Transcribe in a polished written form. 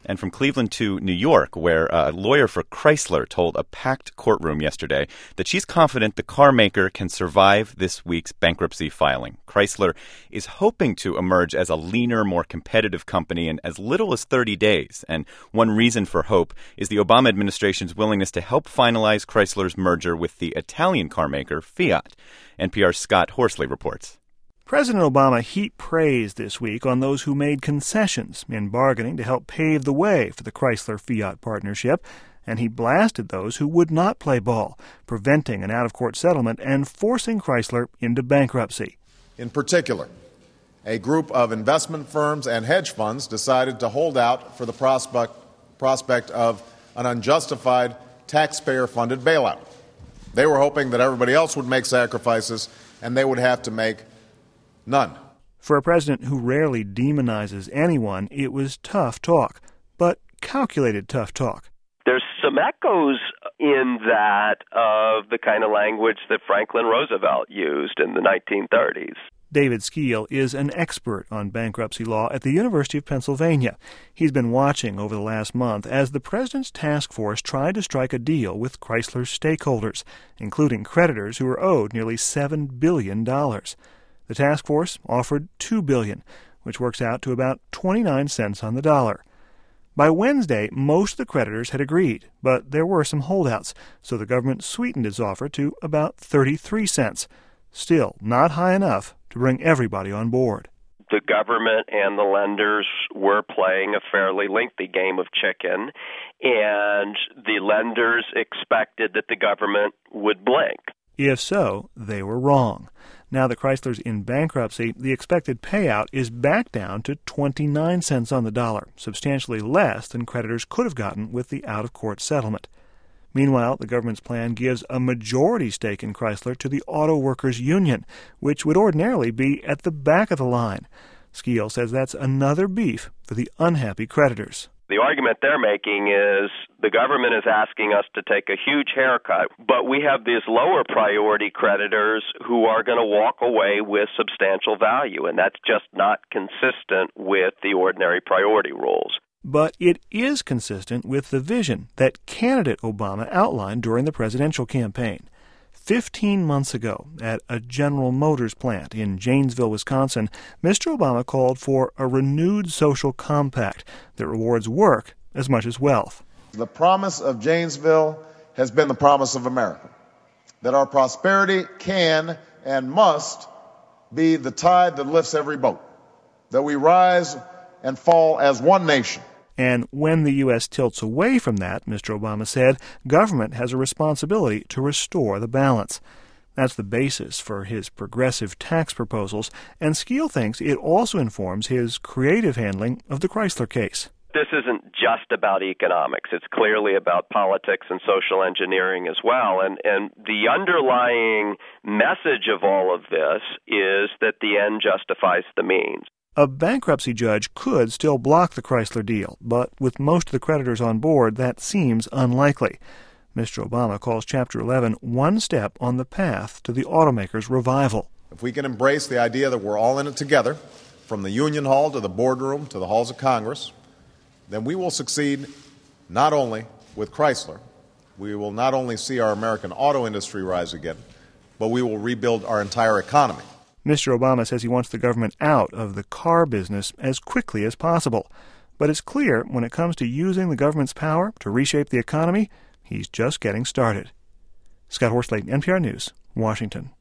And from Cleveland to New York, where a lawyer for Chrysler told a packed courtroom yesterday that she's confident the car maker can survive this week's bankruptcy filing. Chrysler is hoping to emerge as a leaner, more competitive company in as little as 30 days. And one reason for hope is the Obama administration's willingness to help finalize Chrysler's merger with the Italian car maker Fiat. NPR's Scott Horsley reports. President Obama heaped praise this week on those who made concessions in bargaining to help pave the way for the Chrysler-Fiat partnership, and he blasted those who would not play ball, preventing an out-of-court settlement and forcing Chrysler into bankruptcy. In particular, a group of investment firms and hedge funds decided to hold out for the prospect of an unjustified taxpayer-funded bailout. They were hoping that everybody else would make sacrifices and they would have to make none. For a president who rarely demonizes anyone, it was tough talk, but calculated tough talk. There's some echoes in that of the kind of language that Franklin Roosevelt used in the 1930s. David Skeel is an expert on bankruptcy law at the University of Pennsylvania. He's been watching over the last month as the president's task force tried to strike a deal with Chrysler's stakeholders, including creditors who were owed nearly $7 billion. The task force offered $2 billion, which works out to about 29 cents on the dollar. By Wednesday, most of the creditors had agreed, but there were some holdouts, so the government sweetened its offer to about 33 cents. Still not high enough to bring everybody on board. The government and the lenders were playing a fairly lengthy game of chicken, and the lenders expected that the government would blink. If so, they were wrong. Now that Chrysler's in bankruptcy, the expected payout is back down to 29 cents on the dollar, substantially less than creditors could have gotten with the out-of-court settlement. Meanwhile, the government's plan gives a majority stake in Chrysler to the Auto Workers Union, which would ordinarily be at the back of the line. Skeel says that's another beef for the unhappy creditors. The argument they're making is the government is asking us to take a huge haircut, but we have these lower priority creditors who are going to walk away with substantial value, and that's just not consistent with the ordinary priority rules. But it is consistent with the vision that candidate Obama outlined during the presidential campaign. 15 months ago, at a General Motors plant in Janesville, Wisconsin, Mr. Obama called for a renewed social compact that rewards work as much as wealth. The promise of Janesville has been the promise of America, that our prosperity can and must be the tide that lifts every boat, that we rise and fall as one nation. And when the U.S. tilts away from that, Mr. Obama said, government has a responsibility to restore the balance. That's the basis for his progressive tax proposals, and Skeel thinks it also informs his creative handling of the Chrysler case. This isn't just about economics. It's clearly about politics and social engineering as well. And the underlying message of all of this is that the end justifies the means. A bankruptcy judge could still block the Chrysler deal, but with most of the creditors on board, that seems unlikely. Mr. Obama calls Chapter 11 one step on the path to the automakers' revival. If we can embrace the idea that we're all in it together, from the Union Hall to the boardroom to the halls of Congress, then we will succeed not only with Chrysler, we will not only see our American auto industry rise again, but we will rebuild our entire economy. Mr. Obama says he wants the government out of the car business as quickly as possible. But it's clear when it comes to using the government's power to reshape the economy, he's just getting started. Scott Horsley, NPR News, Washington.